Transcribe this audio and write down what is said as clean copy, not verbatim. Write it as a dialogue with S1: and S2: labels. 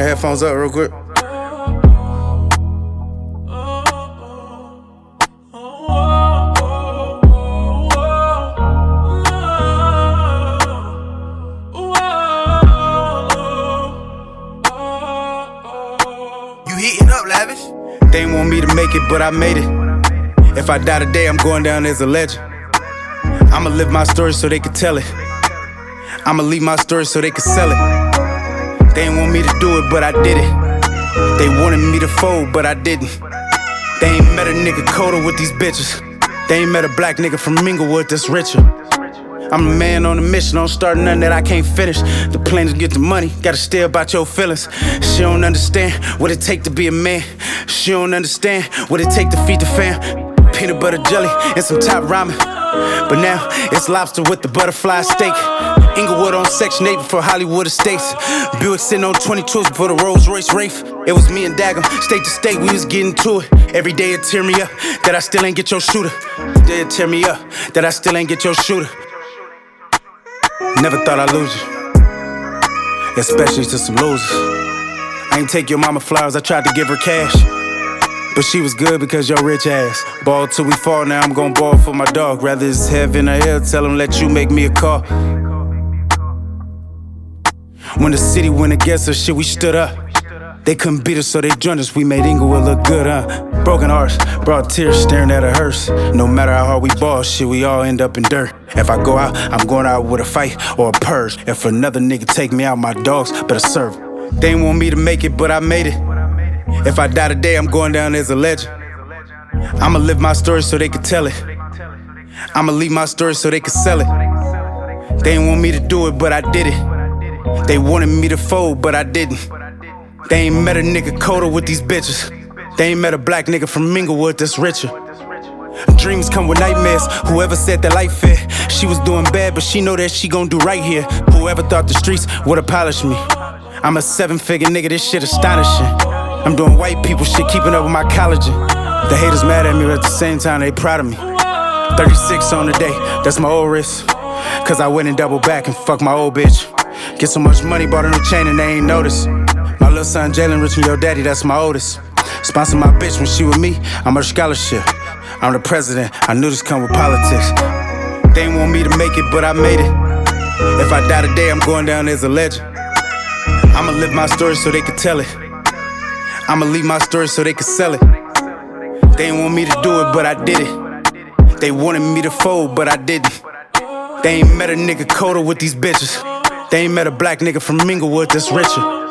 S1: the headphones up real quick.
S2: You heating up, Lavish?
S1: They ain't want me to make it, but I made it. If I die today, I'm going down as a legend. I'ma live my story so they can tell it. I'ma leave my story so they can sell it. They ain't want me to do it, but I did it. They wanted me to fold, but I didn't. They ain't met a nigga colder with these bitches. They ain't met a black nigga from Inglewood that's richer. I'm a man on a mission, don't start nothing that I can't finish. The plan is to get the money, gotta stay about your feelings. She don't understand what it take to be a man. She don't understand what it take to feed the fam. Peanut butter jelly and some top ramen. But now it's lobster with the butterfly steak. Inglewood on Section 8 before Hollywood Estates. Buick sitting on 22s before the Rolls Royce Wraith. It was me and Daggum, state to state, we was getting to it. Every day it tear me up that I still ain't get your shooter. Every day it tear me up that I still ain't get your shooter. Never thought I'd lose you, especially to some losers. I ain't take your mama flowers, I tried to give her cash, but she was good because your rich ass. Ball till we fall, now I'm gon' ball for my dog. Rather it's heaven or hell, tell him let you make me a call. When the city went against us, shit, we stood up. They couldn't beat us, so they joined us. We made Inglewood look good, Broken hearts, brought tears staring at a hearse. No matter how hard we ball, shit, we all end up in dirt. If I go out, I'm going out with a fight or a purge. If another nigga take me out, my dogs better serve. They ain't want me to make it, but I made it. If I die today, I'm going down as a legend. I'ma live my story so they can tell it. I'ma leave my story so they can sell it. They ain't want me to do it, but I did it. They wanted me to fold, but I didn't. They ain't met a nigga colder with these bitches. They ain't met a black nigga from Inglewood that's richer. Dreams come with nightmares. Whoever said that life fair, she was doing bad, but she know that she gon' do right here. Whoever thought the streets would've polished me. I'm a 7-figure nigga, this shit astonishing. I'm doing white people shit, keeping up with my collagen. The haters mad at me, but at the same time they proud of me. 36 on the day, that's my old wrist. Cause I went and doubled back and fucked my old bitch. Get so much money, bought a new chain and they ain't notice. My little son Jalen rich from your daddy, that's my oldest. Sponsor my bitch when she with me, I'm her scholarship. I'm the president, I knew this come with politics. They ain't want me to make it, but I made it. If I die today, I'm going down as a legend. I'ma live my story so they can tell it. I'ma leave my story so they can sell it. They ain't want me to do it, but I did it. They wanted me to fold, but I didn't. They ain't met a nigga colder with these bitches. They ain't met a black nigga from Inglewood that's richer.